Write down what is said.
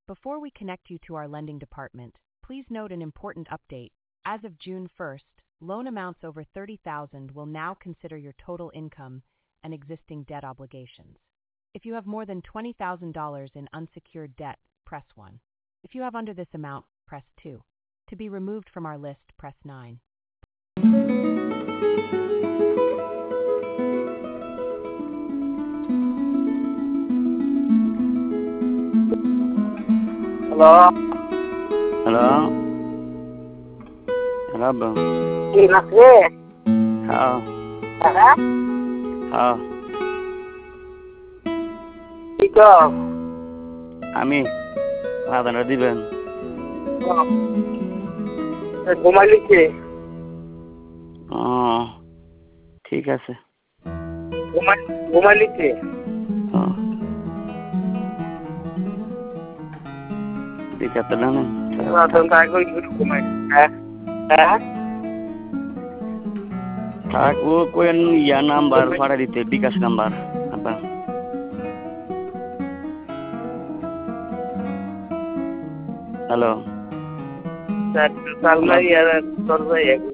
Before we connect you to our lending department, please note an important update. As of June 1st, loan amounts over $30,000 will now consider your total income and existing debt obligations. If you have more than $20,000 in unsecured debt, press 1. If you have under this amount, press 2. To be removed from our list, press 9. Halo. Halo. Halo, Bang. Iya, Mas. Halo. Halo. Halo. Iko. Ami. Ladan diben. ঘুমাইলিছে ঠিক আছে ঘুমাইলিছে ঠিক আছে না রাতন তাই কই ঘুমাই হ্যাঁ হ্যাঁ থাক ও কোন ইয়া নাম্বার ফাড়া দিতে বিকাশ নাম্বার আপা হ্যালো সালমাই আর তোর ভাই